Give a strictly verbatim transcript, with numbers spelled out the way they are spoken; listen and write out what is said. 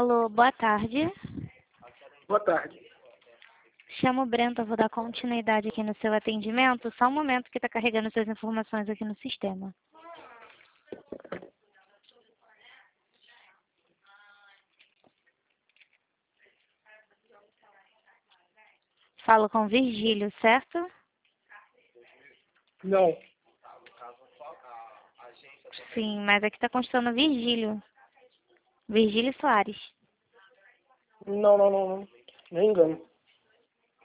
Alô, boa tarde. Boa tarde. Chamo Brenta, vou dar continuidade aqui no seu atendimento. Só um momento que está carregando suas informações aqui no sistema. Falo com Virgílio, certo? Não. Sim, mas aqui está constando Virgílio. Virgílio Soares. Não, não, não, não. Não engano.